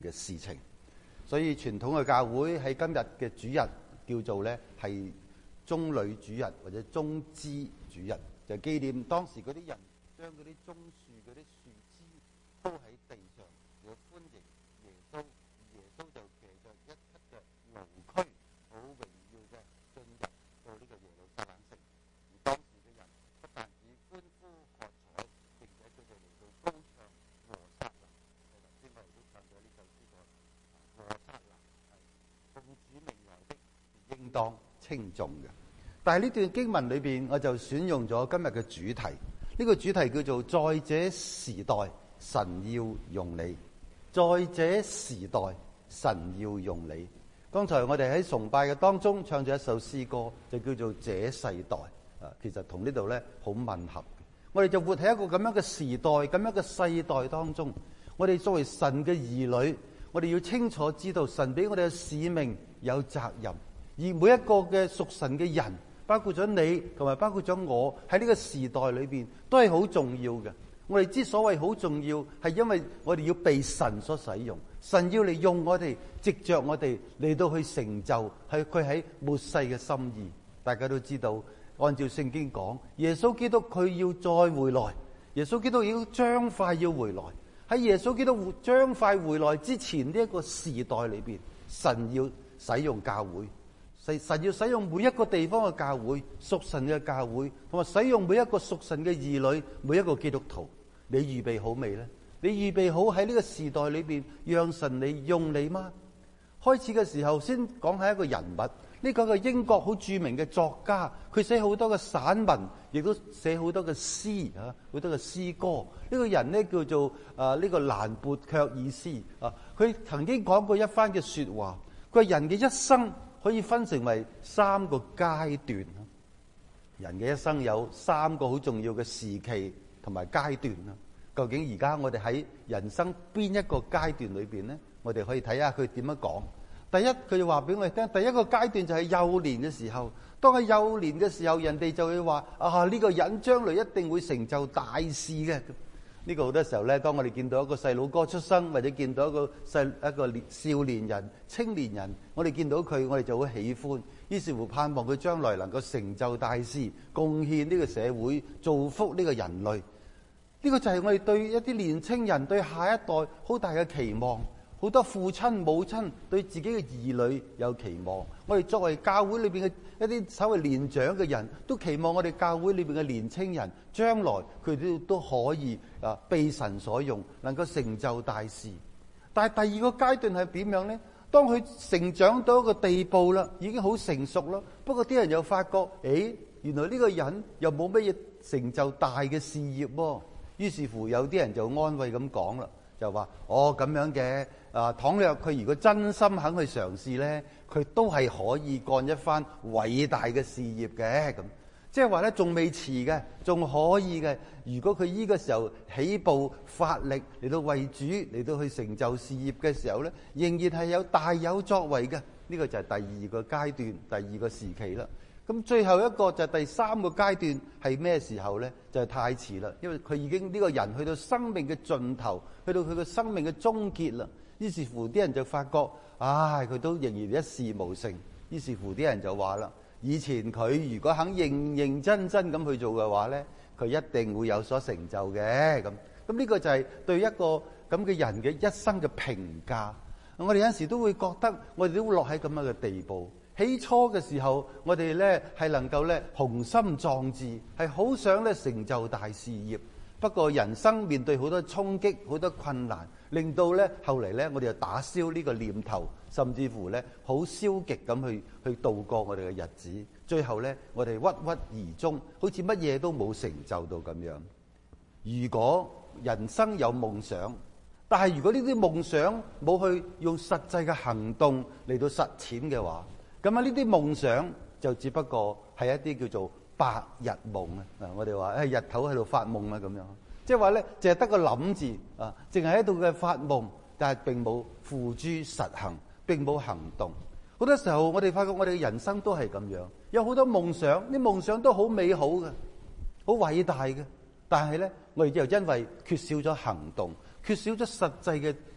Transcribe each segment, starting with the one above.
嘅事情。所以傳統嘅教會喺今日嘅主日叫做咧係棕櫚主日或者棕枝主日，就紀念當時嗰啲人將嗰啲棕樹嗰啲樹枝鋪喺地上，嚟歡迎耶穌。耶穌就騎着一匹嘅驢駒，好榮耀嘅進入到呢個耶路撒冷城。而當時嘅人不但止歡呼喝彩，並且佢哋嚟到高唱和散那。頭先我哋都唱咗呢首詩歌，和散那係奉主名來的，是應當稱頌嘅。但係呢段經文裏邊，我就選用咗今日嘅主題。呢個主題叫做在這時代，神要用你。在這時代，神要用你。剛才我哋喺崇拜嘅當中唱咗一首詩歌，就叫做這世代。其實同呢度咧好吻合。我哋就活喺一個咁樣嘅時代、咁樣嘅世代當中。我哋作為神嘅兒女，我哋要清楚知道神俾我哋嘅使命有責任，而每一個嘅屬神嘅人，包括咗你同埋包括咗我，喺呢個時代裏邊都係好重要嘅。我哋之所謂好重要，係因為我哋要被神所使用，神要嚟用我哋，藉着我哋嚟到去成就係佢喺末世嘅心意。大家都知道，按照聖經講，耶穌基督佢要再回來，耶穌基督已經將快要回來。喺耶穌基督將快回來之前呢一個時代裏邊，神要使用教會。神要使用每一個地方嘅教會，屬神嘅教會，同埋使用每一個屬神嘅兒女，每一個基督徒。你預備好未呢？你預備好喺呢個時代裏邊，讓神嚟用你嗎？開始嘅時候先講係一個人物，呢個係英國好著名嘅作家，佢寫好多嘅散文，亦都寫好多嘅詩啊，好多嘅詩歌。呢個人呢叫做呢個蘭博卻爾斯啊，佢曾經講過一番嘅說話，佢話人嘅一生可以分成為三個階段。人嘅一生有三個好重要嘅時期同埋階段啦。究竟而家我哋喺人生邊一個階段裏邊呢？我哋可以睇下佢點樣講。第一，佢就話俾我哋聽，第一個階段就係幼年嘅時候。當係幼年嘅時候，人哋就會話呢個人將來一定會成就大事嘅。呢個好多時候咧，當我哋見到一個細佬哥出生，或者見到一個少年人、青年人，我哋見到佢，我哋就好喜歡。於是乎盼望佢將來能夠成就大事，貢獻呢個社會，造福呢個人類。呢個就係我哋對一啲年青人、對下一代好大嘅期望。好多父親母親對自己嘅兒女有期望。我哋作為教會裏邊嘅一啲稍微年長嘅人，都期望我哋教會裏邊嘅年青人將來佢哋都可以被神所用，能夠成就大事。但係第二個階段係點樣呢？當佢成長到一個地步啦，已經好成熟啦。不過啲人又發覺，原來呢個人又冇乜嘢成就大嘅事業喎。於是乎有啲人就安慰咁講啦，就話咁樣嘅。倘若佢如果真心肯去嘗試呢，佢都係可以幹一番偉大嘅事業嘅。咁即係話呢，仲未遲嘅，仲可以嘅。如果佢呢個時候起步發力嚟到為主嚟到去成就事業嘅時候呢，仍然係大有作為嘅。呢個就係第二個階段，第二個時期啦。咁最後一個就係第三個階段係咩時候呢？就係太遲啦，因為佢已經呢個人去到生命嘅盡頭，去到佢嘅生命嘅終結啦。於是乎啲人就發覺，佢都仍然一事無成。於是乎啲人就話啦，以前佢如果肯認認真真咁去做嘅話呢，佢一定會有所成就嘅。咁呢個就係對一個咁嘅人嘅一生嘅評價。我哋有陣時都會覺得，我哋都會落喺咁樣嘅地步。起初嘅時候，我哋呢係能夠呢雄心壯志，係好想呢成就大事業。不過人生面對好多衝擊、好多困難，令到呢後嚟呢我哋就打消呢個念頭，甚至乎呢好消極咁去度過我哋嘅日子。最後呢我哋鬱鬱而終，好似乜嘢都冇成就到咁樣。如果人生有夢想，但係如果呢啲夢想冇去用實際嘅行動嚟到實踐嘅話，咁呢啲夢想就只不過係一啲叫做白日夢啊！我哋話日頭喺度發夢啊咁樣，即係話咧，淨係得個諗字啊，淨係喺度嘅發夢，但係並冇付諸實行，並冇行動。好多時候我哋發覺我哋嘅人生都係咁樣，有好多夢想，啲夢想都好美好嘅，好偉大嘅，但係咧我哋就因為缺少咗行動，缺少咗實際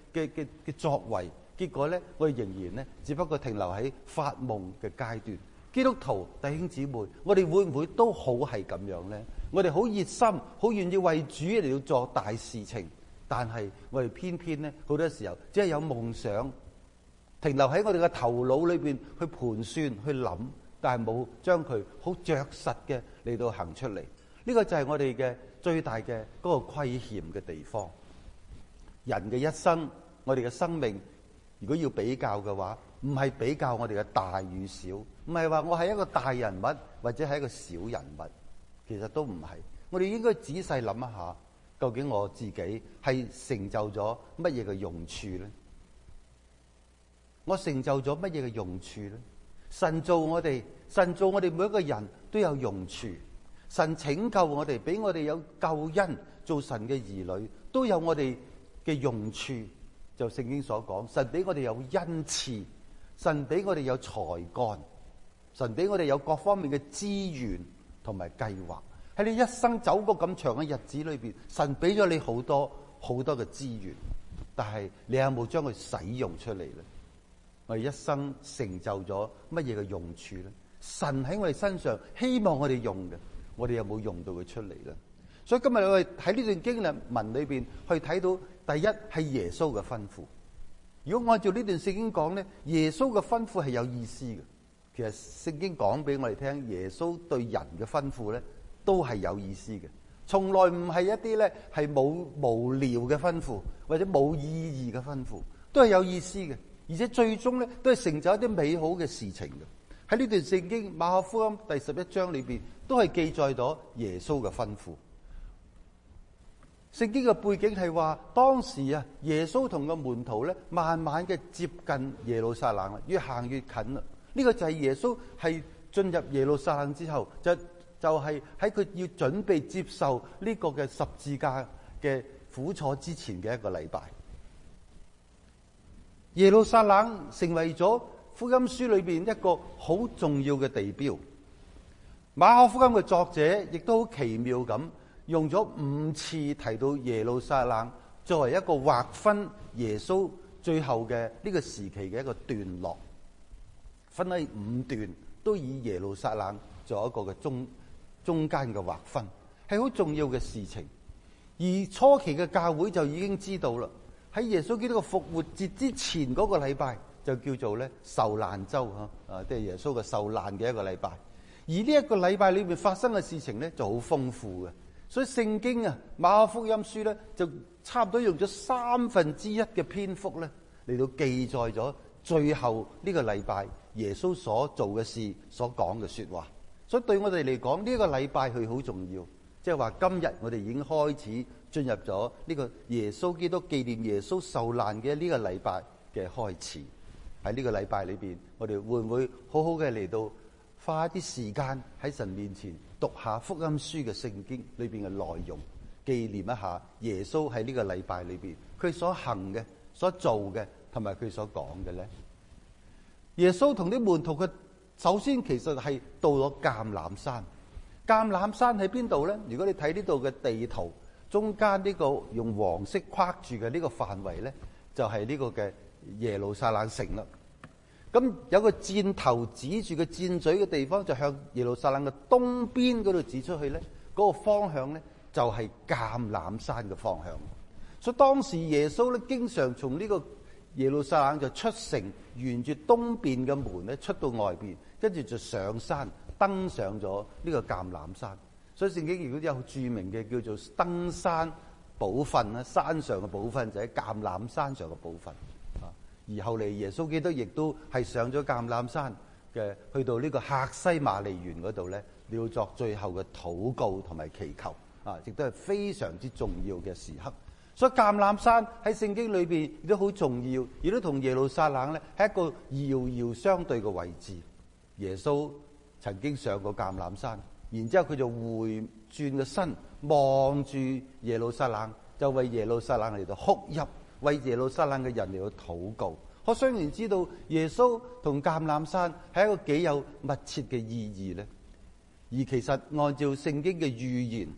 嘅作為，結果咧我哋仍然咧只不過停留喺發夢嘅階段。基督徒弟兄姊妹，我哋會唔會都好係咁樣咧？我哋好熱心，好願意為主嚟到做大事情，但係我哋偏偏咧好多時候只係有夢想，停留喺我哋嘅頭腦裏邊去盤算去諗，但係冇將佢好着實嘅嚟到行出嚟。呢個就係我哋嘅最大嘅嗰個虧欠嘅地方。人嘅一生，我哋嘅生命，如果要比較嘅話，唔係比較我哋嘅大與小，唔係話我係一個大人物或者係一個小人物，其實都唔係。我哋應該仔細諗一下，究竟我自己係成就咗乜嘢嘅用處咧？我成就咗乜嘢嘅用處咧？神造我哋每一個人都有用處。神拯救我哋，俾我哋有救恩，做神嘅兒女都有我哋嘅用處。就聖經所講，神俾我哋有恩賜，神俾我哋有才幹，神俾我哋有各方面嘅資源同埋計劃。喺你一生走過咁長嘅日子裏邊，神俾咗你好多好多嘅資源，但係你有冇將佢使用出嚟咧？我哋一生成就咗乜嘢嘅用處咧？神喺我哋身上希望我哋用嘅，我哋有冇用到佢出嚟咧？所以今日我哋喺呢段經文裏邊去睇到，第一係耶穌嘅吩咐。如果按照呢段聖經講咧，耶穌嘅吩咐係有意思嘅。其實聖經講俾我哋聽，耶穌對人嘅吩咐咧都係有意思嘅，從來唔係一啲咧係冇無聊嘅吩咐或者冇意義嘅吩咐，都係有意思嘅，而且最終咧都係成就一啲美好嘅事情嘅。喺呢段聖經馬可福音第11章裏邊都係記載咗耶穌嘅吩咐。聖經嘅背景係話，當時啊，耶穌同個門徒咧，慢慢嘅接近耶路撒冷啦，越行越近啦。呢個就係耶穌係進入耶路撒冷之後，就係喺佢要準備接受呢個嘅十字架嘅苦楚之前嘅一個禮拜。耶路撒冷成為咗福音書裏邊一個好重要嘅地標。馬可福音嘅作者亦都好奇妙咁，用咗5次提到耶路撒冷作為一個劃分耶穌最後嘅呢個時期嘅一個段落，分喺5段，都以耶路撒冷做一個嘅中間嘅劃分，係好重要嘅事情。而初期嘅教會就已經知道啦，喺耶穌基督嘅復活節之前嗰個禮拜就叫做咧受難週即係耶穌嘅受難嘅一個禮拜。而呢一個禮拜裏面發生嘅事情咧就好豐富嘅。所以聖經啊，馬可福音書咧就差唔多用咗1/3嘅篇幅咧嚟到記載咗最後呢個禮拜耶穌所做嘅事、所講嘅說話。所以對我哋嚟講，呢個禮拜佢好重要，即係話今日我哋已經開始進入咗呢個耶穌基督紀念耶穌受難嘅呢個禮拜嘅開始。喺呢個禮拜裏邊，我哋會唔會好好嘅嚟到花一啲時間喺神面前讀下福音書嘅聖經裏邊嘅內容，紀念一下耶穌喺呢個禮拜裏邊佢所行嘅、所做嘅同埋佢所講嘅咧？耶穌同啲門徒佢首先其實係到咗橄欖山。橄欖山喺邊度咧？如果你睇呢度嘅地圖，中間呢個用黃色框住嘅呢個範圍咧，就係呢個嘅耶路撒冷城啦。咁有個箭頭指住個箭嘴嘅地方，就向耶路撒冷嘅東邊嗰度指出去咧，嗰個方向咧就係橄欖山嘅方向。所以當時耶穌咧經常從呢個耶路撒冷就出城，沿住東邊嘅門咧出到外邊，跟住就上山登上咗呢個橄欖山。所以聖經如果有著名嘅叫做登山寶訓啦，山上嘅寶訓就喺橄欖山上嘅寶訓。而後嚟耶穌基督亦都係上咗橄欖山嘅，去到呢個客西馬尼園嗰度咧，要作最後嘅禱告同埋祈求，亦都係非常之重要嘅時刻。所以橄欖山喺聖經裏邊亦都好重要，亦都同耶路撒冷咧係一個遙遙相對嘅位置。耶穌曾經上過橄欖山，然之後佢就回轉個身望住耶路撒冷，就為耶路撒冷嚟到哭泣，為耶路撒冷嘅人嚟到禱告。可想而知道耶穌同橄欖山係一個幾有密切嘅意義咧。而其實按照聖經嘅預言，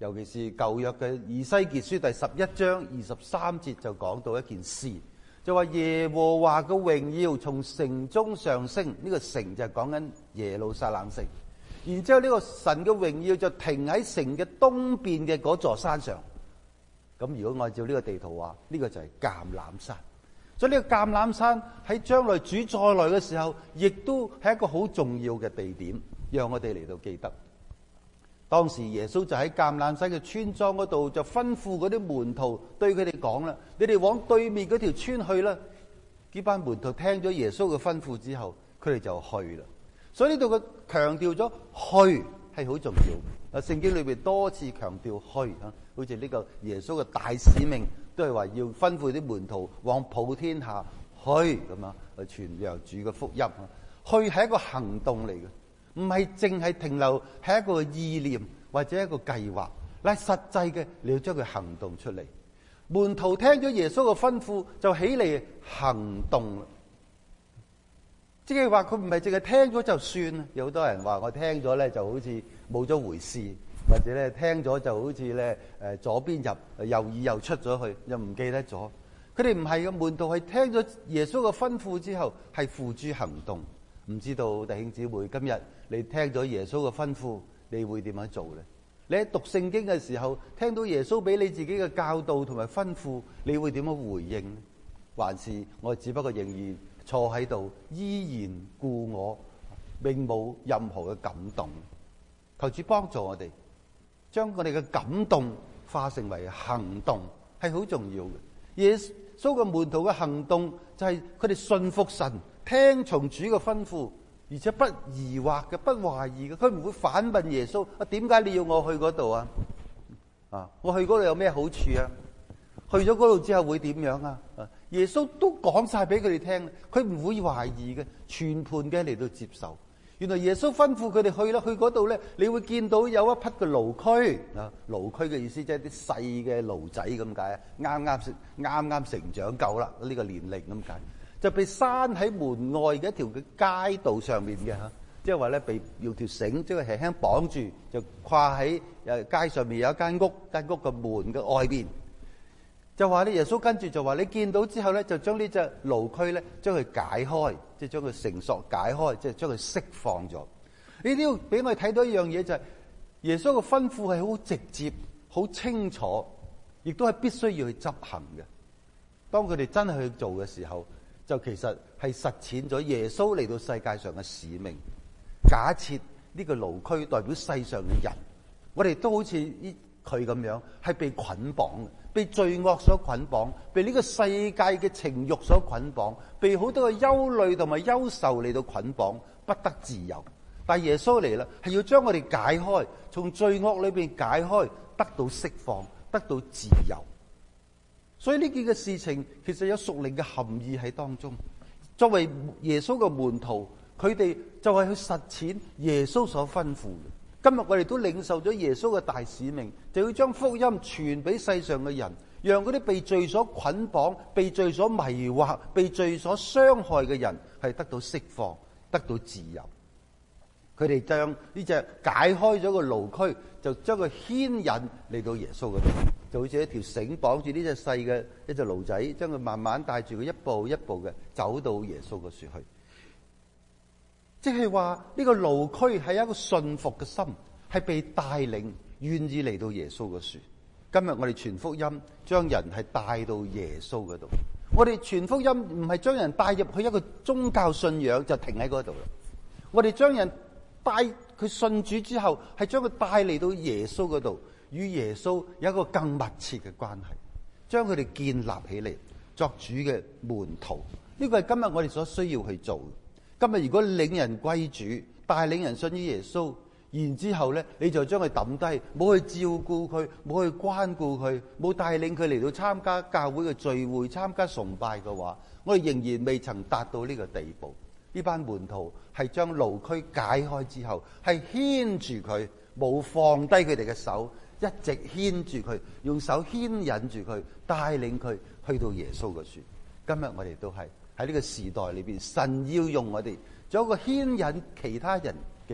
尤其是舊約嘅以西結書第11章23節就講到一件事，就話耶和華嘅榮耀從城中上升，呢個城就係講緊耶路撒冷城。然之後呢個神嘅榮耀就停喺城嘅東邊嘅嗰座山上。咁如果按照呢個地圖話，呢個就係橄欖山。所以呢個橄欖山喺將來主再來嘅時候，亦都係一個好重要嘅地點，讓我哋嚟到記得。當時耶穌就喺橄欖山嘅村莊嗰度，就吩咐嗰啲門徒對佢哋講啦：你哋往對面嗰條村去啦。呢班門徒聽咗耶穌嘅吩咐之後，佢哋就去啦。所以呢度嘅強調咗去係好重要。聖經裏邊多次強調去，好似呢個耶穌嘅大使命都係話要吩咐啲門徒往普天下去咁啊，去傳揚主嘅福音。去係一個行動嚟嘅。唔係淨係停留喺一個意念或者一個計劃，嗱，實際嘅你要將佢行動出嚟。門徒聽咗耶穌嘅吩咐就起嚟行動啦，即係話佢唔係淨係聽咗就算。有好多人話我聽咗咧就好似冇咗回事，或者咧聽咗就好似咧左邊入右耳又出咗去，又唔記得咗。佢哋唔係嘅，門徒係聽咗耶穌嘅吩咐之後係付諸行動。唔知道弟兄姊妹，今日你聽咗耶穌嘅吩咐，你會點樣做呢？你喺讀聖經嘅時候，聽到耶穌俾你自己嘅教導同埋吩咐，你會點樣回應呢？還是我只不過仍然坐喺度，依然故我，並冇任何嘅感動？求主幫助我哋，將我哋嘅感動化成為行動，係好重要嘅。耶穌嘅門徒嘅行動就係佢哋信服神，聽從主嘅吩咐，而且不疑惑嘅，不懷疑嘅，佢唔會反問耶穌：點解你要我去嗰度啊？我去嗰度有咩好處啊？去咗嗰度之後會點樣啊？耶穌都講晒俾佢哋聽，佢唔會懷疑嘅，全盤嘅嚟到接受。原來耶穌吩咐佢哋去啦，去嗰度咧，你會見到有一匹嘅驢駒啊，驢駒嘅意思即係啲細嘅驢仔咁解，啱啱成長夠啦，呢個年齡咁解，就被拴喺門外嘅一條嘅街道上面嘅嚇，即係話咧被用條繩即係輕輕綁住，就跨喺街上面有一間屋，間屋嘅門嘅外邊。就話咧，耶穌跟住就話：你見到之後咧，就將呢隻驢駒咧，將佢解開，即係將佢繩索解開，即係將佢釋放咗。呢啲要俾我哋睇到一樣嘢，就係耶穌嘅吩咐係好直接、好清楚，亦都係必須要去執行嘅。當佢哋真係去做嘅時候，就其實係實踐咗耶穌嚟到世界上嘅使命。假設呢個驢駒代表世上嘅人，我哋都好似佢咁樣，係被捆綁嘅。被罪惡所捆綁，被呢個世界嘅情慾所捆綁，被好多嘅憂慮同埋憂愁嚟到捆綁，不得自由。但係耶穌嚟啦，係要將我哋解開，從罪惡裏邊解開，得到釋放，得到自由。所以呢件嘅事情其實有屬靈嘅含義喺當中。作為耶穌嘅門徒，佢哋就係去實踐耶穌所吩咐嘅。今日我哋都領受咗耶穌嘅大使命，就要將福音傳俾世上嘅人，讓嗰啲被罪所捆綁、被罪所迷惑、被罪所傷害嘅人係得到釋放、得到自由。佢哋將呢隻解開咗個驢駒，就將佢牽引嚟到耶穌嗰度，就好似一條繩綁住呢隻細嘅一隻驢仔，將佢慢慢帶住佢一步一步嘅走到耶穌嗰處去。即係話呢個驢駒係一個信服嘅心，係被帶領，願意嚟到耶穌嘅樹。今日我哋傳福音，將人係帶到耶穌嗰度。我哋傳福音唔係將人帶入去一個宗教信仰就停喺嗰度啦。我哋將人帶佢信主之後，係將佢帶嚟到耶穌嗰度，與耶穌有一個更密切嘅關係，將佢哋建立起嚟，作主嘅門徒。呢個係今日我哋所需要去做嘅。今日如果領人歸主，帶領人信於耶穌，然之後咧，你就將佢抌低，冇去照顧佢，冇去關顧佢，冇帶領佢嚟到參加教會嘅聚會、參加崇拜嘅話，我哋仍然未曾達到呢個地步。呢班門徒係將驢駒解開之後，係牽住佢，冇放低佢哋嘅手，一直牽住佢，用手牽引住佢，帶領佢去到耶穌嘅樹。今日我哋都係。喺呢個時代裏邊，神要用我哋做一個牽引其他人嘅人，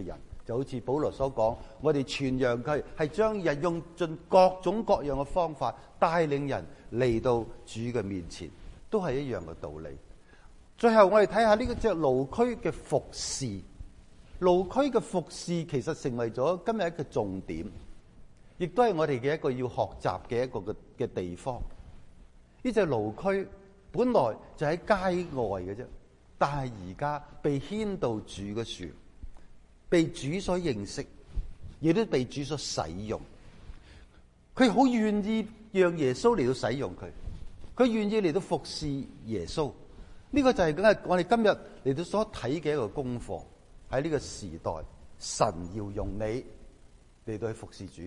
就好似保羅所講，我哋傳揚佢係將人用盡各種各樣嘅方法帶領人嚟到主嘅面前，都係一樣嘅道理。最後我哋睇下呢個隻驢駒嘅服侍，驢駒嘅服侍其實成為咗今日一個重點，亦都係我哋嘅一個要學習嘅一個嘅地方。呢隻驢駒本來就喺街外嘅啫，但係而家被牽到主嘅處，被主所認識，亦都被主所使用。佢好願意讓耶穌嚟到使用佢，佢願意嚟到服侍耶穌。呢個就係我哋今日嚟到所睇嘅一個功課。喺呢個時代，神要用你嚟到去服侍主。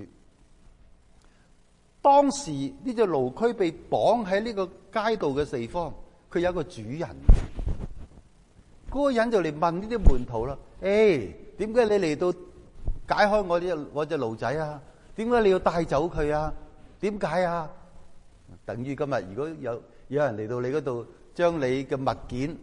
當時呢隻驢駒被綁喺呢個街道嘅地方，佢有一個主人。嗰個人就嚟問呢啲門徒啦：誒，點解你嚟到解開我隻驢仔啊？點解你要帶走佢啊？點解啊？等於今日如果有人嚟到你嗰度，將你嘅物件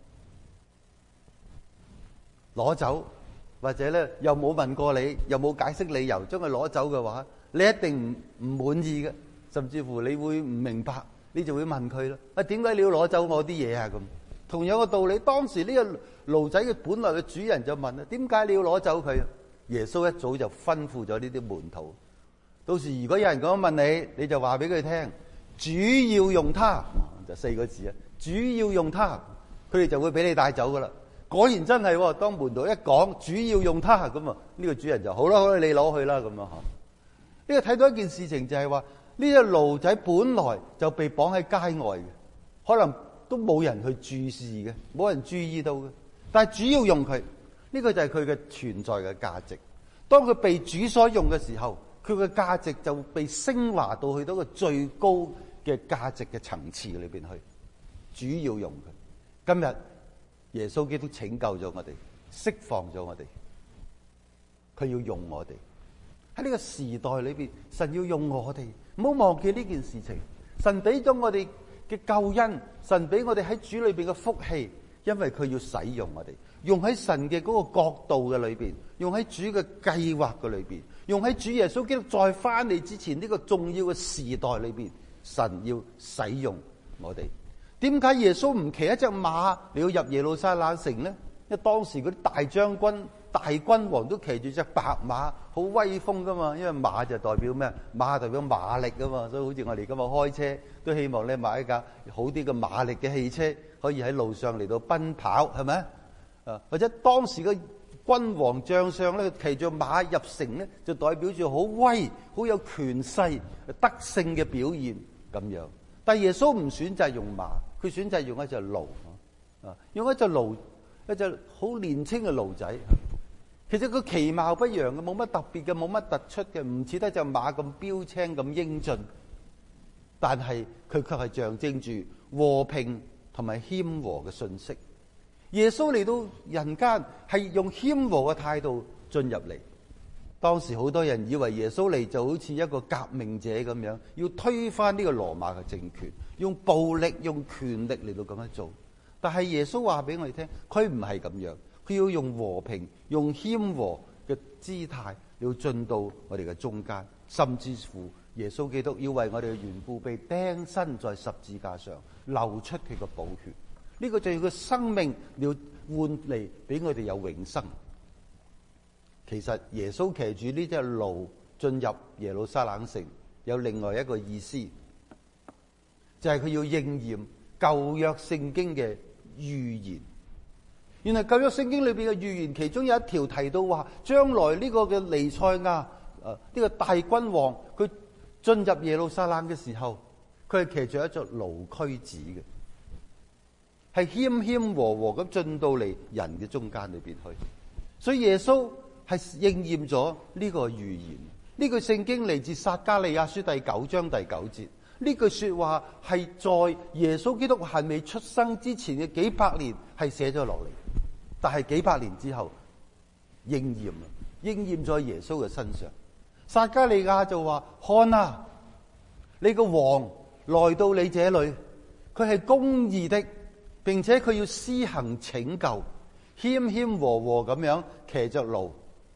攞走，或者咧又冇問過你，又冇解釋理由，將佢攞走嘅話，你一定唔滿意嘅，甚至乎你會唔明白，你就會問佢啦：啊，點解你要攞走我啲嘢啊？咁同樣嘅道理，當時呢個驢仔嘅本來嘅主人就問啦：點解你要攞走佢啊？耶穌一早就吩咐咗呢啲門徒，到時如果有人咁樣問你，你就話俾佢聽：主要用它，就4個字啊！主要用它，佢哋就會俾你帶走噶啦。果然真係，當門徒一講主要用它咁啊，呢個主人就好啦，你攞去啦咁啊吓。呢個睇到一件事情就係話，呢隻驢仔本來就被綁喺街外嘅，可能都冇人去注視嘅，冇人注意到嘅。但係主要用佢，呢個就係佢嘅存在嘅價值。當佢被主所用嘅時候，佢嘅價值就被升華到去到個最高嘅價值嘅層次裏邊去。主要用佢。今日耶穌基督拯救咗我哋，釋放咗我哋，佢要用我哋。喺呢個時代裏邊，神要用我哋，唔好忘記呢件事情。神俾咗我哋嘅救恩，神俾我哋喺主裏邊嘅福氣，因為佢要使用我哋，用喺神嘅嗰個角度嘅裏邊，用喺主嘅計劃嘅裏邊，用喺主耶穌基督再翻嚟之前呢個重要嘅時代裏邊，神要使用我哋。點解耶穌唔騎一隻馬嚟到入耶路撒冷城呢？因為當時嗰啲大將軍、大君王都騎住隻白馬，好威風噶嘛。因為馬就代表咩？馬代表馬力噶嘛。所以好似我哋今日開車都希望咧買一架好啲嘅馬力嘅汽車，可以喺路上嚟到奔跑，係咪？或者當時嘅君王將相咧騎住馬入城咧，就代表住好威、好有權勢、得勝嘅表現咁樣。但耶穌唔選擇用馬，佢選擇用一隻驢，用一隻驢，一隻好年輕嘅驢仔。其實佢其貌不揚嘅，冇乜特別嘅，冇乜突出嘅，唔似得隻馬咁標青咁英俊。但係佢卻係象徵住和平同埋謙和嘅信息。耶穌嚟到人間係用謙和嘅態度進入嚟。當時好多人以為耶穌嚟就好似一個革命者咁樣，要推翻呢個羅馬嘅政權，用暴力、用權力嚟到咁樣做。但係耶穌話俾我哋聽，佢唔係咁樣，佢要用和平、用謙和嘅姿態，要進到我哋嘅中間，甚至乎耶穌基督要為我哋嘅緣故被釘身在十字架上，流出佢嘅寶血。呢個就係佢生命要換嚟俾我哋有永生。其實耶穌騎住呢隻驢進入耶路撒冷城，有另外一個意思，就係佢要應驗舊約聖經嘅預言。原來舊約聖經裏邊嘅預言，其中有一條提到話，將來呢個嘅彌賽亞，呢個大君王，佢進入耶路撒冷嘅時候，佢係騎住一隻驢駒子嘅，係謙謙和和咁進到嚟人嘅中間裏邊去。所以耶穌係應驗咗呢個預言。呢句聖經嚟自撒迦利亞書第9章第9節。呢句說話係在耶穌基督還未出生之前嘅幾百年係寫咗落嚟，但係幾百年之後應驗啦，應驗在耶穌嘅身上。撒迦利亞就話：看啊，你個王來到你這裏，佢係公義的，並且佢要施行拯救，謙謙和和咁樣騎着驢。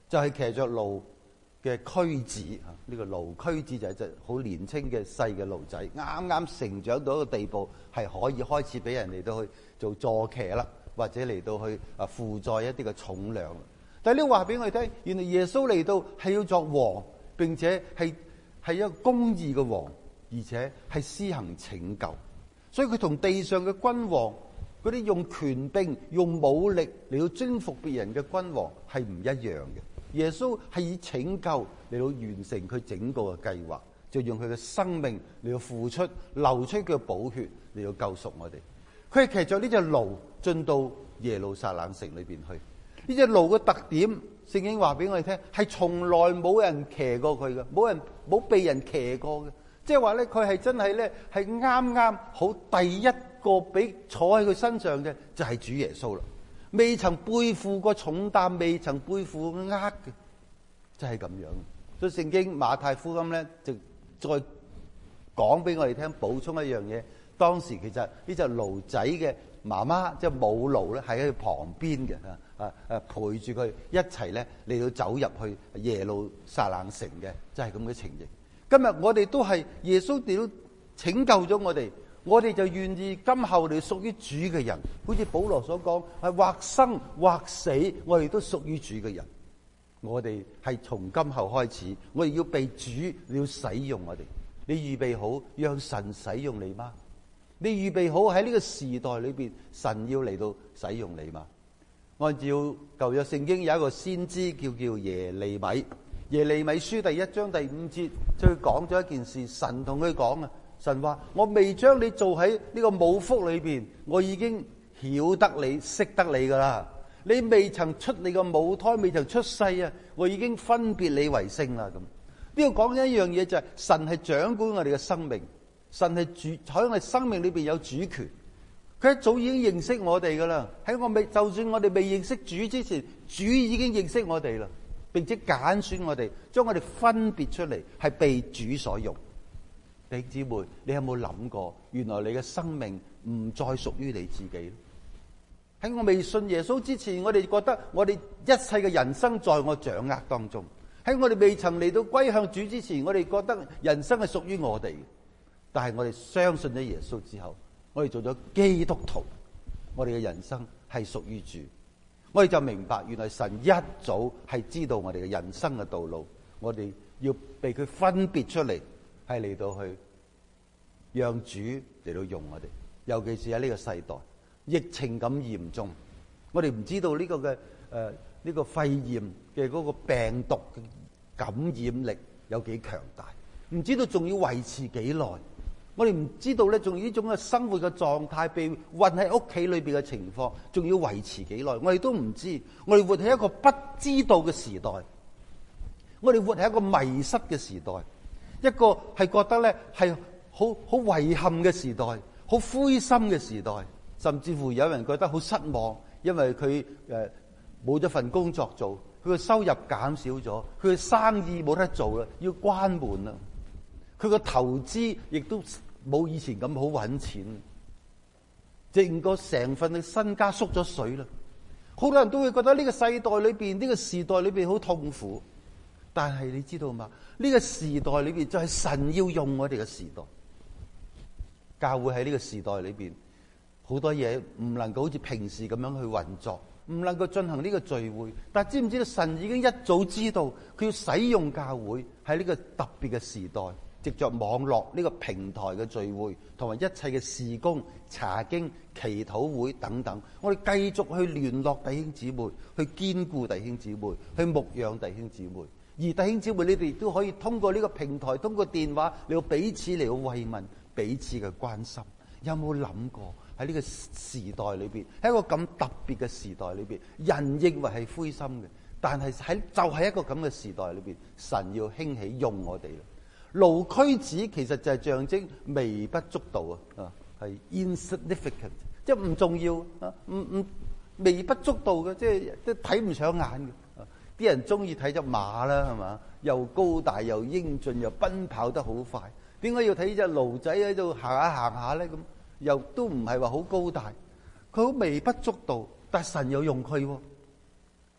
就係騎着驢嘅駒子啊！呢個驢駒子就係隻好年輕嘅細嘅驢仔，啱啱成長到一個地步，係可以開始俾人嚟到去做坐騎啦，或者嚟到去負載一啲嘅重量。但係呢話俾我哋聽，原來耶穌嚟到係要作王，並且係一個公義嘅王，而且係施行拯救。所以佢同地上嘅君王嗰啲用權柄、用武力嚟到征服別人嘅君王係唔一樣嘅。耶穌係以拯救嚟到完成佢整個嘅計劃，就用佢嘅生命嚟到付出，流出佢嘅寶血嚟到救贖我哋。佢係騎着呢隻驢進到耶路撒冷城裏邊去。呢隻驢嘅特點，聖經話俾我哋聽，係從來冇人騎過佢嘅，冇被人騎過嘅。即係話咧，佢係真係咧，係啱啱好第一個俾坐喺佢身上嘅就係主耶穌啦。未曾背負過重擔，未曾背負過軛嘅，就係咁樣。所以聖經馬太福音咧就再講俾我哋聽，補充一樣嘢。當時其實呢隻驢仔嘅媽媽即係母驢咧，喺佢旁邊嘅陪住佢一齊咧嚟到走入去耶路撒冷城嘅，就係咁嘅情形。今日我哋都係耶穌嚟到拯救咗我哋。我哋就願意今後嚟屬於主嘅人，好似保羅所講，係或生或死，我哋都屬於主嘅人。我哋係從今後開始，我哋要被主要使用我哋。你預備好讓神使用你嗎？你預備好喺呢個時代裏邊，神要嚟到使用你嗎？按照舊約聖經有一個先知叫耶利米，耶利米書第1章第5節，就講咗一件事，神同佢講啊。神話：我未將你做喺呢個母腹裏邊，我已經曉得你、識得你噶啦。你未曾出你個母胎，未曾出世啊，我已經分別你為聖啦。咁呢個講緊一樣嘢就係神係掌管我哋嘅生命，神係喺我哋生命裏邊有主權。佢一早已經認識我哋噶啦。就算我哋未認識主之前，主已經認識我哋啦，並且揀選我哋，將我哋分別出嚟，係被主所用。弟兄姊妹，你有冇諗過，原來你嘅生命唔再屬於你自己？喺我未信耶穌之前，我哋覺得我哋一切嘅人生在我掌握當中。喺我哋未曾嚟到歸向主之前，我哋覺得人生係屬於我哋。但係我哋相信咗耶穌之後，我哋做咗基督徒，我哋嘅人生係屬於主。我哋就明白，原來神一早係知道我哋嘅人生嘅道路，我哋要被佢分別出嚟。係嚟到去讓主嚟到用我哋，尤其是喺呢個世代疫情咁嚴重，我哋唔知道呢個嘅呢個肺炎嘅嗰個病毒嘅感染力有幾強大，唔知道仲要維持幾耐，我哋唔知道咧，仲要呢種嘅生活嘅狀態被困喺屋企裏邊嘅情況，仲要維持幾耐，我哋都唔知。我哋活喺一個不知道嘅時代，我哋活喺一個迷失嘅時代。一個係覺得咧係好遺憾嘅時代，好灰心嘅時代，甚至乎有人覺得好失望，因為佢冇咗份工作做，佢嘅收入減少咗，佢嘅生意冇得做啦，要關門啦，佢嘅投資亦都冇以前咁好搵錢，整個成份嘅身家縮咗水啦。好多人都會覺得呢個世代裏邊，呢個時代裏邊好痛苦。但係你知道嘛？呢個時代裏邊就係神要用我哋嘅時代。教會喺呢個時代裏邊，好多嘢唔能夠好似平時咁樣去運作，唔能夠進行呢個聚會。但係知唔知道神已經一早知道佢要使用教會喺呢個特別嘅時代，藉着網絡呢個平台嘅聚會，同埋一切嘅事工、查經、祈禱會等等，我哋繼續去聯絡弟兄姊妹，去堅固弟兄姊妹，去牧養弟兄姊妹。而弟兄姊妹，你哋都可以通過呢個平台，通過電話嚟到彼此嚟到慰問，彼此嘅關心。有冇諗過喺呢個時代裏邊，喺一個咁特別嘅時代裏邊，人認為係灰心嘅，但係就係一個咁嘅時代裏邊，神要興起用我哋啦。驢駒子其實就係象徵微不足道啊，係 insignificant， 即係唔重要啊，唔微不足道嘅，即係都睇唔上眼嘅。啲人中意睇隻馬啦，係嘛？又高大又英俊，又奔跑得好快。點解要睇隻驢仔喺度行下行下咧？咁又都唔係話好高大，佢好微不足道，但神又用佢喎。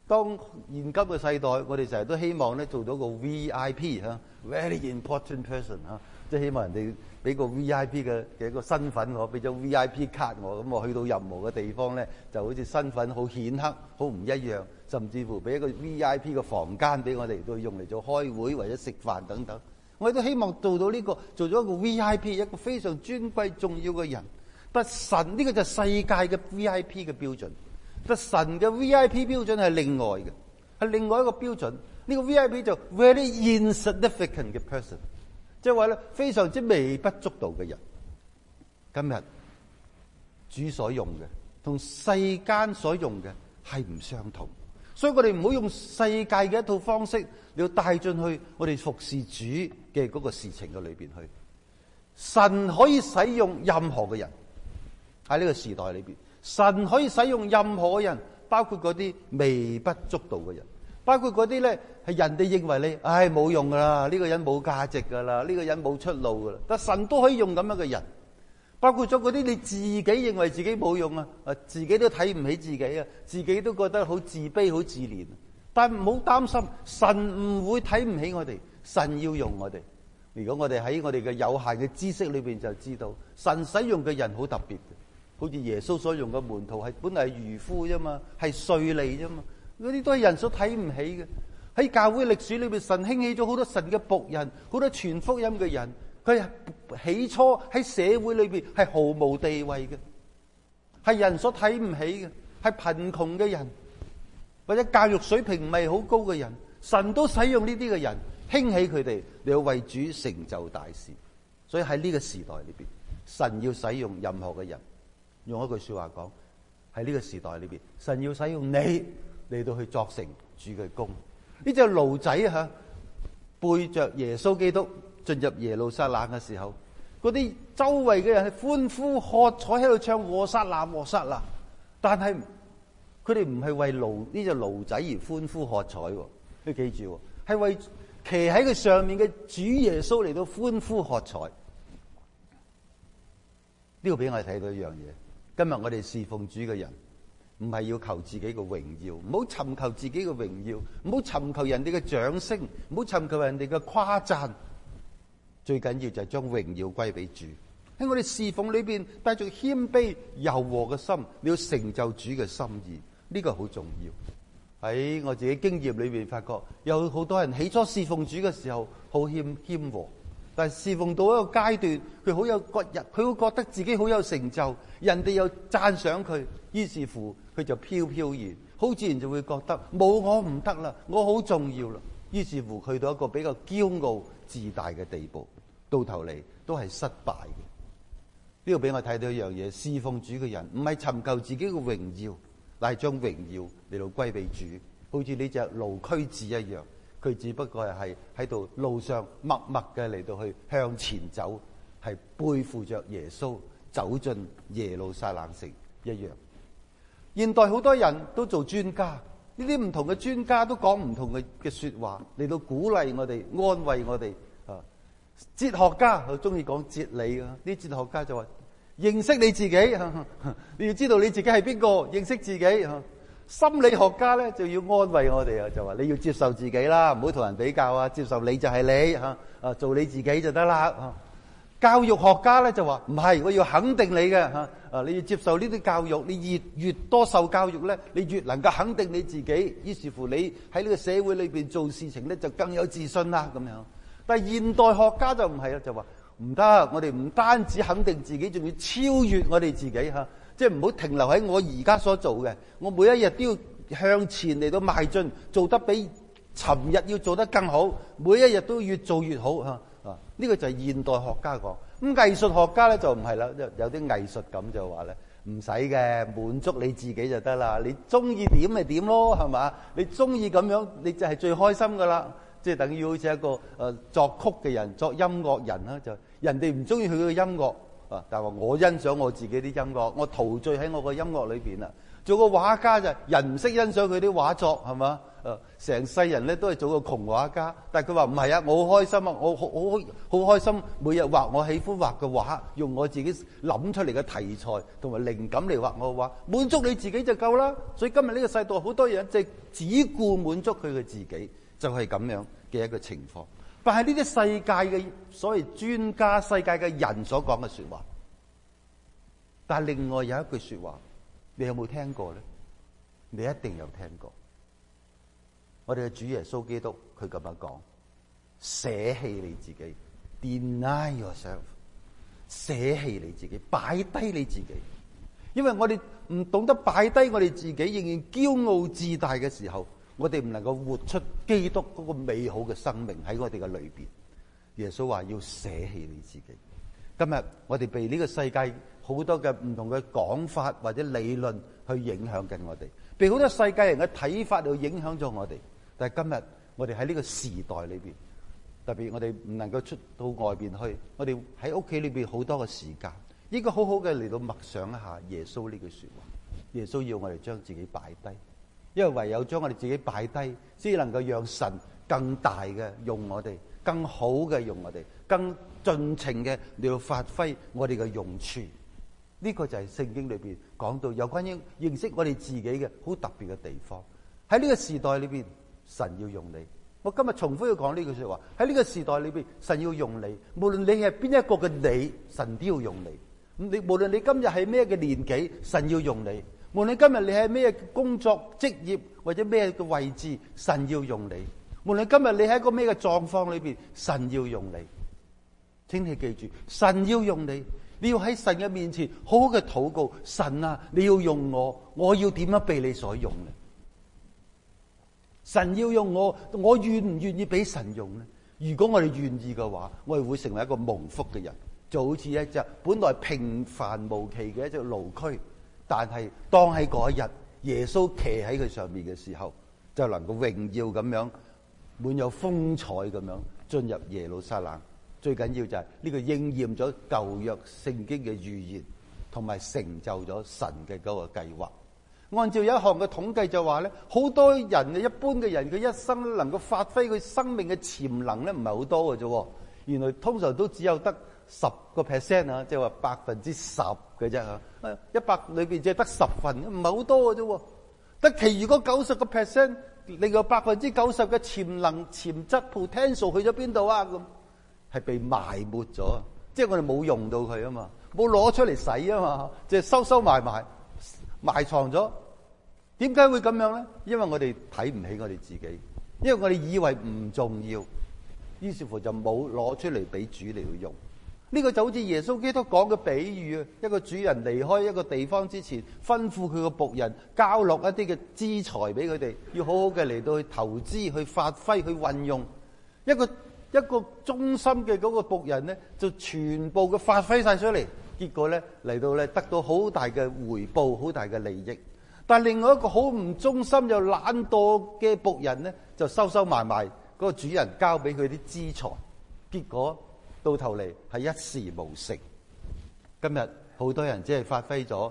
當現今嘅世代，我哋成日都希望咧做到個 VIP 嚇 ，very important person 嚇，即係希望人哋俾個 VIP 嘅一個身份我，俾張 VIP 卡我，咁我去到任何嘅地方咧，就好似身份好顯赫、好唔一樣，甚至乎俾一個 VIP 嘅房間俾我哋，都用嚟做開會或者食飯等等。我哋都希望做到呢個，做咗一個 VIP， 一個非常尊貴重要嘅人。但神呢個就係世界嘅 VIP 嘅標準。但神嘅 VIP 標準係另外嘅，係另外一個標準。呢個 VIP 就 very insignificant 嘅 person， 即係話咧非常之微不足道嘅人。今日主所用嘅同世間所用嘅係唔相同，所以我哋唔好用世界嘅一套方式，你要帶進去我哋服侍主嘅嗰個事情嘅裏邊去。神可以使用任何嘅人喺呢個時代裏邊。神可以使用任何嘅人，包括嗰啲微不足道嘅人，包括嗰啲咧係人哋認為你冇用噶啦，呢個人冇價值噶啦，呢個人冇出路噶啦，但神都可以用咁樣嘅人。包括咗嗰啲你自己認為自己冇用啊，自己都睇唔起自己啊，自己都覺得好自卑好自憐，但唔好擔心，神唔會睇唔起我哋，神要用我哋。如果我哋喺我哋嘅有限嘅知識裏邊就知道，神使用嘅人好特別嘅。好似耶穌所用嘅門徒係本嚟係漁夫啫嘛，係稅吏啫嘛，嗰啲都係人所睇唔起嘅。喺教會歷史裏邊，神興起咗好多神嘅僕人，好多傳福音嘅人，佢起初喺社會裏邊係毫無地位嘅，係人所睇唔起嘅，係貧窮嘅人，或者教育水平唔係好高嘅人，神都使用呢啲嘅人，興起佢哋嚟到為主成就大事。所以喺呢個時代裏邊，神要使用任何嘅人。用一句說話講，喺呢個時代裏邊，神要使用你嚟到去作成主嘅工。呢隻驢仔吓背着耶穌基督進入耶路撒冷嘅時候，嗰啲周圍嘅人係歡呼喝彩喺度唱和撒那和撒那，但係佢哋唔係為呢隻驢仔而歡呼喝彩，你記住，係為騎喺佢上面嘅主耶穌嚟到歡呼喝彩。呢個俾我哋睇到一樣嘢。今日我哋侍奉主嘅人，唔係要求自己嘅榮耀，唔好尋求自己嘅榮耀，唔好尋求人哋嘅掌聲，唔好尋求人哋嘅誇讚。最緊要就係將榮耀歸俾主。喺我哋侍奉裏邊，帶住謙卑柔和嘅心，你要成就主嘅心意，呢個好重要。喺我自己經驗裏邊發覺，有好多人起初侍奉主嘅時候好謙和。但係侍奉到一個階段，佢好有佢會覺得自己好有成就，人哋又讚賞佢，於是乎佢就飄飄然，好自然就會覺得冇我唔得啦，我好重要啦。於是乎去到一個比較驕傲自大嘅地步，到頭嚟都係失敗嘅。呢個俾我睇到一樣嘢，侍奉主嘅人唔係尋求自己嘅榮耀，乃係將榮耀嚟到歸俾主，好似呢隻驢駒子一樣。佢只不過係喺度路上默默嘅嚟到去向前走，係背負着耶穌走進耶路撒冷城一樣。現代好多人都做專家，呢啲唔同嘅專家都講唔同嘅說話嚟到鼓勵我哋、安慰我哋。哲學家好中意講哲理啊，啲哲學家就話認識你自己，你要知道你自己係邊個，認識自己。心理學家咧就要安慰我哋啊，就話你要接受自己啦，唔好同人比較啊，接受你就係你做你自己就得啦。教育學家咧就話唔係，我要肯定你嘅你要接受呢啲教育，你越多受教育咧，你越能夠肯定你自己，於是乎你喺呢個社會裏邊做事情咧就更有自信啦咁樣。但係現代學家就唔係啦，就話唔得，我哋唔單止肯定自己，仲要超越我哋自己即係唔好停留喺我而家所做嘅，我每一日都要向前嚟到邁進，做得比尋日要做得更好，每一日都越做越好呢個就係現代學家講。咁藝術學家咧就唔係啦，有啲藝術感就話咧唔使嘅，滿足你自己就得啦，你中意點咪點咯，係嘛？你中意咁樣，你就係最開心噶啦。即係等於好似一個作曲嘅人、作音樂人啦，就人哋唔中意佢嘅音樂但係話我欣賞我自己啲音樂，我陶醉喺我個音樂裏邊啊。做個畫家就人唔識欣賞佢啲畫作，係嘛？成世人咧都係做個窮畫家，但係佢話唔係啊，我好開心啊，我好開心，每日畫我喜歡畫嘅畫，用我自己諗出嚟嘅題材同埋靈感嚟畫我嘅畫，滿足你自己就夠啦。所以今日呢個世道好多人就只顧滿足佢嘅自己，就係咁樣嘅一個情況。但係呢啲世界嘅所謂專家、世界嘅人所講嘅說話，但係另外有一句說話，你有冇聽過咧？你一定有聽過。我哋嘅主耶穌基督佢咁樣講：捨棄你自己 ，deny yourself， 捨棄你自己，擺低你自己。因為我哋唔懂得擺低我哋自己，仍然驕傲自大嘅時候，我哋唔能夠活出基督嗰個美好嘅生命喺我哋嘅裏邊。耶穌話要捨棄你自己。今日我哋被呢個世界好多嘅唔同嘅講法或者理論去影響緊我哋，被好多世界人嘅睇法去影響咗我哋。但係今日我哋喺呢個時代裏邊，特別我哋唔能夠出到外邊去，我哋喺屋企裏邊好多嘅時間，應該好好嘅嚟到默想一下耶穌呢句說話。耶穌要我哋將自己擺低，因為唯有將我哋自己擺低，先能夠讓神更大嘅用我哋，更好嘅用我哋，更盡情嘅嚟到發揮我哋嘅用處。呢個就係聖經裏邊講到有關於認識我哋自己嘅好特別嘅地方。喺呢個時代裏邊，神要用你。我今日重複要講呢句說話。喺呢個時代裏邊，神要用你，無論你係邊一個嘅你，神都要用你。你無論你今日係咩嘅年紀，神要用你。無論今日你係咩工作職業或者咩嘅位置，神要用你。無論今日你喺一個咩嘅狀況裏邊，神要用你。請你記住，神要用你。你要喺神嘅面前好好嘅禱告，神啊，你要用我，我要點樣被你所用呢？神要用我，我願唔願意俾神用呢？如果我哋願意嘅話，我哋會成為一個蒙福嘅人，就好似一隻本來平凡無奇嘅一隻驢駒，但係當喺嗰一日耶穌騎喺佢上面嘅時候，就能夠榮耀咁樣滿有風采咁樣進入耶路撒冷。最緊要就係呢個應驗咗舊約聖經嘅預言，同埋成就咗神嘅嗰個計劃。按照有一項嘅統計就話咧，好多人嘅一般嘅人，佢一生能夠發揮佢生命嘅潛能咧，唔係好多嘅啫。原來通常都只有得10%啊，即係話10%嘅啫嚇。100裏邊只係得10分，唔係好多嘅啫。得其餘嗰90%，另外90%嘅潛能、潛質 potential 去咗邊度啊？咁係被埋沒咗，即係我哋冇用到佢啊嘛，冇攞出嚟使啊嘛，即係收埋藏咗。點解會咁樣咧？因為我哋睇唔起我哋自己，因為我哋以為唔重要，於是乎就冇攞出嚟俾主嚟去用。呢個就好似耶穌基督講嘅比喻啊，一個主人離開一個地方之前，吩咐佢個僕人交落一啲嘅資財俾佢哋，要好好嘅嚟到去投資、去發揮、去運用。一個忠心嘅嗰個僕人咧，就全部嘅發揮晒出嚟，結果咧嚟到咧得到好大嘅回報，好大嘅利益。但係另外一個好唔忠心又懶惰嘅僕人咧，就收埋嗰個主人交俾佢啲資財，結果到頭嚟係一事無成。今日好多人只係發揮咗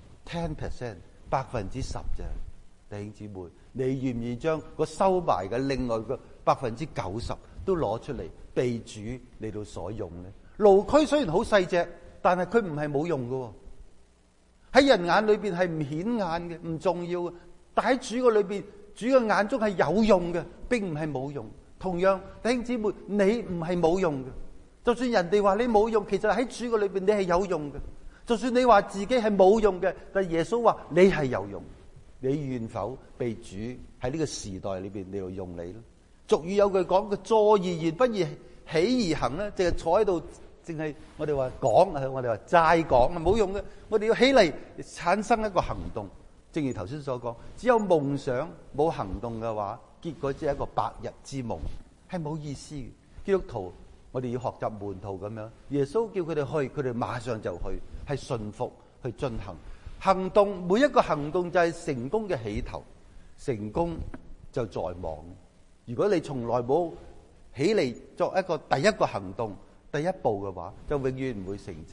10%， 10%咋？弟兄姊妹，你願唔願意將個收埋嘅另外嘅90%都攞出嚟被主嚟到所用咧？驢駒雖然好細隻，但係佢唔係冇用嘅。喺人眼裏邊係唔顯眼嘅，唔重要嘅。但喺主嘅裏邊，主嘅眼中係有用嘅，並唔係冇用。同樣，弟兄姊妹，你唔係冇用嘅。就算人哋話你冇用，其實喺主嘅裏邊你係有用嘅。就算你話自己係冇用嘅，但耶穌話你係有用。你願否被主喺呢個時代裏邊你要用你咧？俗語有句講嘅，坐而言不如起而行咧，淨係坐喺度，淨係我哋話講，我哋話齋講，冇用嘅。我哋要起嚟產生一個行動。正如頭先所講，只有夢想冇行動嘅話，結果只係一個白日之夢，係冇意思嘅。基督徒，我哋要學習門徒咁樣，耶穌叫佢哋去，佢哋馬上就去，係順服去進行行動。每一個行動就係成功嘅起頭，成功就在望。如果你從來冇起嚟作一個第一個行動、第一步嘅話，就永遠唔會成就。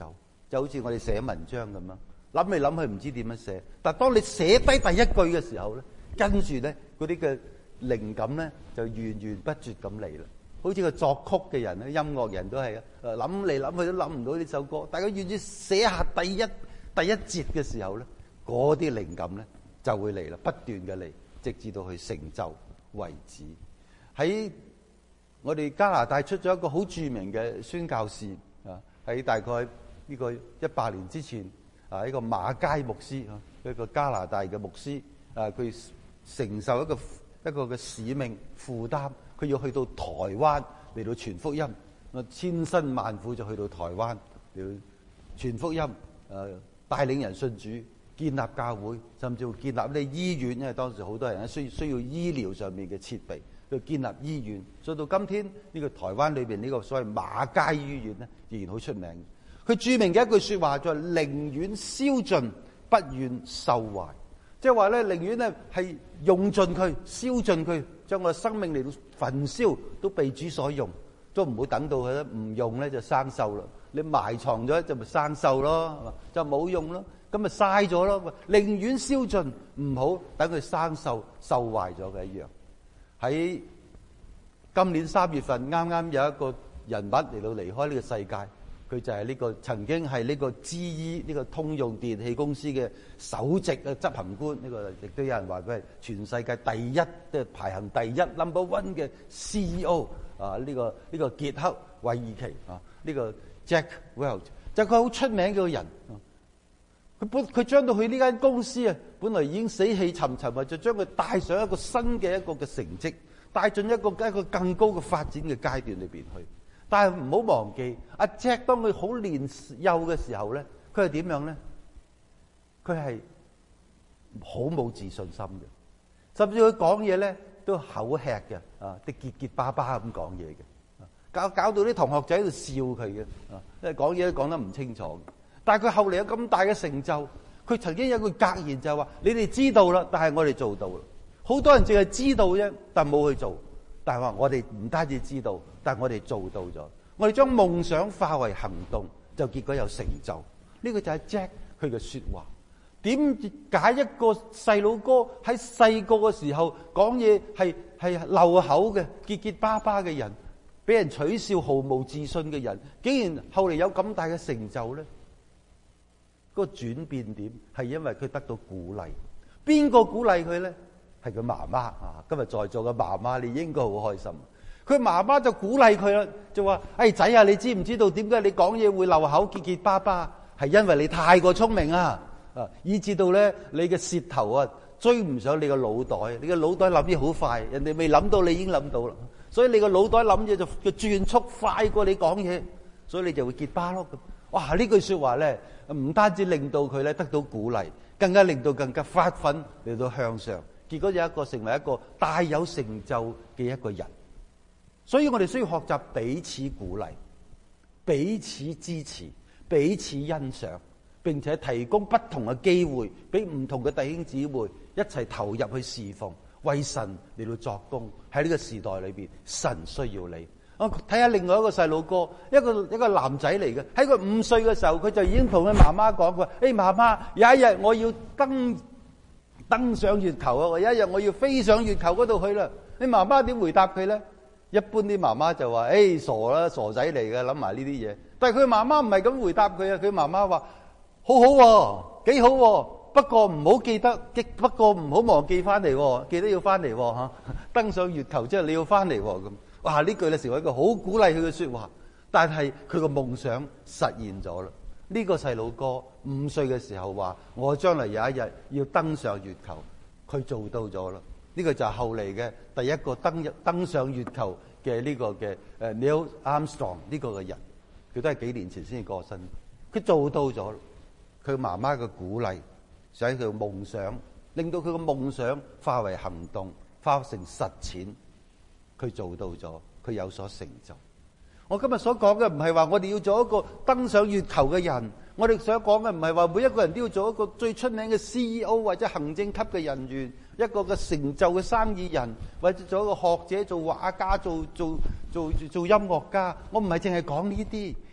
就好似我哋寫文章咁樣，諗嚟諗去唔知點樣寫。但係當你寫低第一句嘅時候咧，跟住咧嗰啲嘅靈感咧就源源不絕咁嚟啦。好似個作曲嘅人咧，音樂人都係啊，諗嚟諗去都諗唔到呢首歌，但係佢願意寫下第一節嘅時候咧，嗰啲靈感咧就會嚟啦，不斷嘅嚟，直至到去成就為止。喺我哋加拿大出咗一個好著名嘅宣教士啊，喺大概呢個100年之前啊，一個馬偕牧師啊，一個加拿大嘅牧師啊，佢承受一個嘅使命負擔，佢要去到台灣嚟到傳福音，千辛萬苦就去到台灣嚟到傳福音，帶領人信主，建立教會，甚至乎建立啲醫院，因為當時好多人需要醫療上面嘅設備，去建立醫院。所以到今天呢個台灣裏邊呢個所謂馬偕醫院咧，仍然好出名。佢著名嘅一句說話就係寧願燒盡，不願受壞。即係話咧，寧願咧係用盡佢，燒盡佢，將我嘅生命嚟到焚燒，都被主所用，都唔好等到佢咧唔用咧就生鏽啦。你埋藏咗就咪生鏽咯，就冇用咯，咁咪嘥咗咯。寧願燒盡，唔好等佢生鏽、受壞咗嘅一樣。喺今年3月份，啱啱有一個人物嚟到離開呢個世界。佢就係呢個曾經係呢個 GE 呢個通用電氣公司嘅首席嘅執行官，呢個亦都有人話佢係全世界第一，即係排行第一 number one 嘅 CEO 啊！呢個傑克韋爾奇啊，呢個 Jack Welch 就係佢好出名嘅個人。佢將到佢呢間公司啊，本來已經死氣沉沉啊，就將佢帶上一個新嘅一個嘅成績，帶進一個更高嘅發展嘅階段裏邊去。但係唔好忘記，阿 Jack 當佢好年幼嘅時候咧，佢係點樣咧？佢係好冇自信心嘅，甚至佢講嘢咧都口吃嘅，啊，啲結結巴巴咁講嘢嘅，搞到啲同學仔喺度笑佢嘅，啊，因為講嘢都講得唔清楚。但係佢後嚟有咁大嘅成就，佢曾經有句格言就係話：你哋知道啦，但係我哋做到啦。好多人淨係知道啫，但冇去做。但係話我哋唔單止知道，但係我哋做到咗。我哋將夢想化為行動，就結果有成就。呢個就係 Jack 佢嘅說話。點解一個細佬哥喺細個嘅時候講嘢係漏口嘅、結結巴巴嘅人，俾人取笑、毫無自信嘅人，竟然後嚟有咁大嘅成就咧？嗰個轉變點係因為佢得到鼓勵。邊個鼓勵佢咧？係佢媽媽啊！今日在座嘅媽媽，你應該好開心。佢媽媽就鼓勵佢啦，就話：仔啊，你知唔知道點解你講嘢會漏口、結結巴巴？係因為你太過聰明啊！以至到咧你嘅舌頭啊追唔上你個腦袋。你個腦袋諗嘢好快，人哋未諗到你已經諗到啦。所以你個腦袋諗嘢就轉速快過你講嘢，所以你就會結巴咯。哇！呢句說話咧，唔單止令到佢咧得到鼓勵，更加令到更加發奮嚟到向上。結果有一個成為一個大有成就嘅一個人。所以我哋需要學習彼此鼓勵、彼此支持、彼此欣賞，並且提供不同嘅機會俾唔同嘅弟兄姊妹一齊投入去侍奉，為神嚟到作工。喺呢個時代裏邊，神需要你。我睇下另外一個細路哥，一個男仔嚟嘅，喺佢5歲嘅時候，佢就已經同佢媽媽講過：媽媽，有一日我要登上月球啊！有一日我要飛上月球嗰度去啦。你媽媽點回答佢咧？一般啲媽媽就話：傻啦，傻仔嚟嘅，諗埋呢啲嘢。但係佢媽媽唔係咁回答佢啊！佢媽媽話：好好喎，幾好喎，不過唔好記得，不過唔好忘記翻嚟，記得要翻嚟吓。登上月球之後你要翻嚟咁。哇！呢句咧成為一個好鼓勵佢嘅說話。但係佢個夢想實現咗啦。呢個細佬哥5歲嘅時候話：我將來有一日要登上月球，佢做到咗啦。呢個就係後嚟嘅第一個登上月球嘅呢個嘅Neil Armstrong 呢個嘅人，佢都係幾年前先至過身。佢做到咗，佢媽媽嘅鼓勵，使佢嘅夢想，令到佢嘅夢想化為行動，化成實踐。佢做到咗，佢有所成就。我今日所講嘅唔係話我哋要做一個登上月球嘅人，我哋想講嘅唔係話每一個人都要做一個最出名嘅 CEO 或者行政級嘅人員，一個嘅成就嘅生意人，或者做一個學者、做畫家、做音樂家。我唔係淨係講呢啲，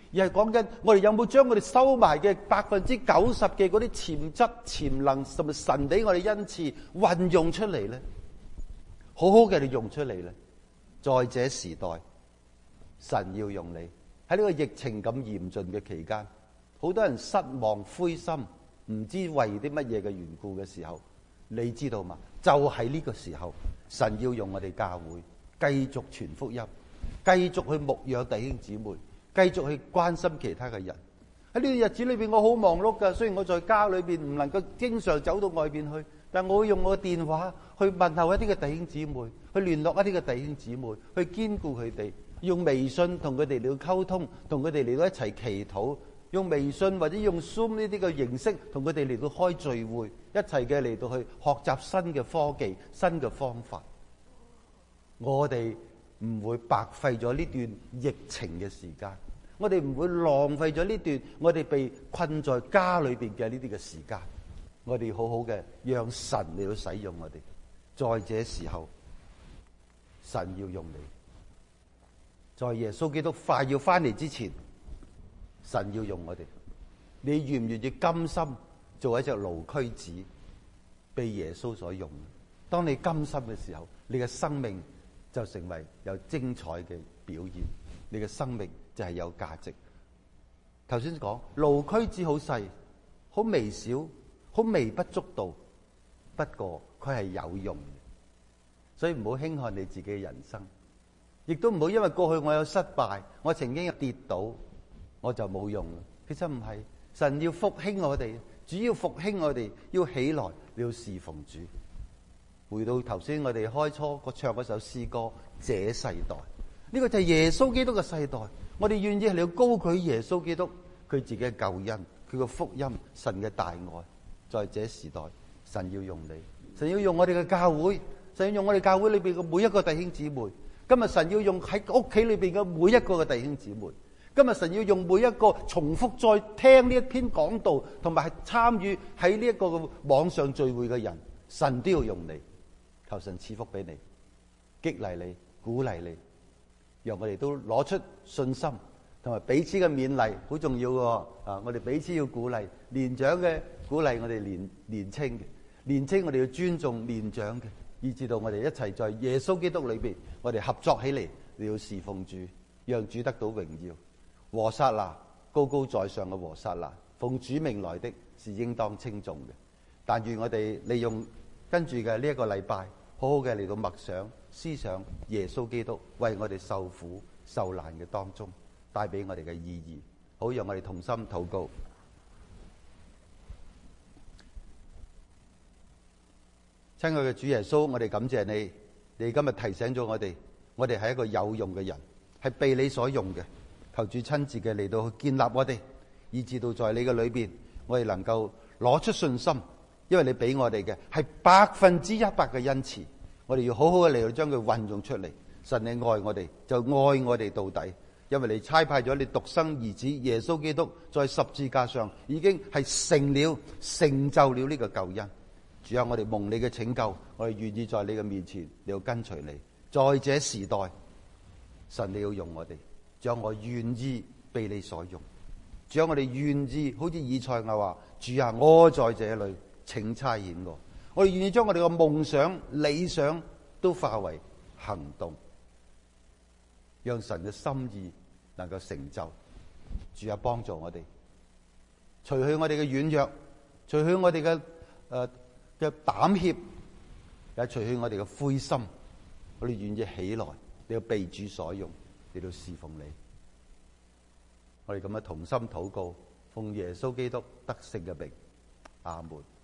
而係講緊我哋有冇將我哋收埋嘅90%嘅嗰啲潛質、潛能，甚至神俾我哋恩賜運用出嚟咧，好好嘅你用出嚟咧。在這時代，神要用你。喺呢個疫情咁嚴峻嘅期間，好多人失望、灰心，唔知為啲乜嘢嘅緣故嘅時候，你知道嘛？就喺呢個時候，神要用我哋教會繼續傳福音，繼續去牧養弟兄姊妹，繼續去關心其他嘅人。喺呢個日子裏邊，我好忙碌噶。雖然我在家裏邊唔能夠經常走到外邊去，但我會用我嘅電話去問候一啲嘅弟兄姊妹，去聯絡一啲嘅弟兄姊妹，去堅固佢哋。用微信同佢哋嚟到溝通，同佢哋嚟到一齊祈禱。用微信或者用 Zoom 呢啲嘅形式，同佢哋嚟到開聚會，一齊嘅嚟到去學習新嘅科技、新嘅方法。我哋唔會白費咗呢段疫情嘅時間，我哋唔會浪費咗呢段我哋被困在家裏邊嘅呢啲嘅時間。我哋好好嘅讓神嚟到使用我哋。在這時候，神要用你。在耶穌基督快要翻嚟之前，神要用我哋。你願唔願意甘心做一隻驢駒子，被耶穌所用？當你甘心嘅時候，你嘅生命就成為有精彩嘅表現，你嘅生命就係有價值。頭先講驢駒子好細，好微小，好微不足道，不過佢係有用嘅，所以唔好輕看你自己嘅人生。亦都唔好因為過去我有失敗，我曾經有跌倒，我就冇用。其實唔係，神要復興我哋，主要復興我哋，要起來，你要侍奉主。回到頭先我哋開初唱嗰首詩歌，這世代，呢個就係耶穌基督嘅世代。我哋願意係要高舉耶穌基督佢自己嘅救恩，佢嘅福音，神嘅大愛。在這時代，神要用你，神要用我哋嘅教會，神要用我哋教會裏邊嘅每一個弟兄姊妹。今日神要用喺屋企裏邊嘅每一個嘅弟兄姊妹，今日神要用每一個重複再聽呢一篇講道，同埋係參與喺呢一個嘅網上聚會嘅人，神都要用你。求神賜福俾你，激勵你，鼓勵你，讓我哋都攞出信心，同埋彼此嘅勉勵，好重要嘅。啊，我哋彼此要鼓勵，年長嘅鼓勵我哋年青嘅，年青我哋要尊重年長嘅。以至到我哋一齊在耶穌基督裏邊，我哋合作起嚟，你要侍奉主，讓主得到榮耀。和散那，高高在上嘅和散那，奉主名來的是應當稱頌嘅。但願我哋利用跟住嘅呢一個禮拜，好好嘅嚟到默想思想耶穌基督為我哋受苦受難嘅當中帶俾我哋嘅意義，好讓我哋同心禱告。親愛嘅主耶穌，我哋感謝你，你今日提醒咗我哋，我哋係一個有用嘅人，係被你所用嘅。求主親自嘅嚟到去建立我哋，以至到在你嘅裏邊，我哋能夠攞出信心，因為你俾我哋嘅係100%嘅恩賜，我哋要好好嘅嚟到將佢運用出嚟。神你愛我哋，就愛我哋到底，因為你差派咗你獨生兒子耶穌基督在十字架上已經係成就了呢個救恩。主啊，我哋蒙你嘅拯救，我哋願意在你嘅面前，你要跟隨你。在這時代，神你要用我哋，主啊，我願意被你所用。主啊，我哋願意，好似以賽亞話：主啊，我在這裏，請差遣我。我哋願意將我哋嘅夢想、理想都化為行動，讓神嘅心意能夠成就。主啊，幫助我哋，除去我哋嘅軟弱，除去我哋嘅膽怯，也除去我哋嘅灰心，我哋願意起來，你要被主所用，你要侍奉你。我哋咁樣同心禱告，奉耶穌基督得勝嘅名，阿門。